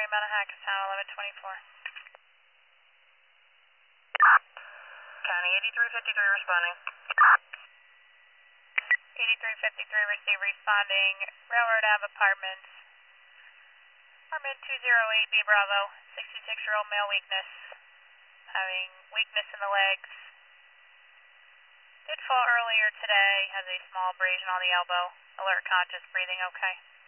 Amount of Hackettstown, 1124. County 8353 responding. 8353 received responding. Railroad Ave Apartments. Apartment 208B Bravo. 66-year-old male weakness. Having weakness in the legs. Did fall earlier today. Has a small abrasion on the elbow. Alert conscious, breathing okay.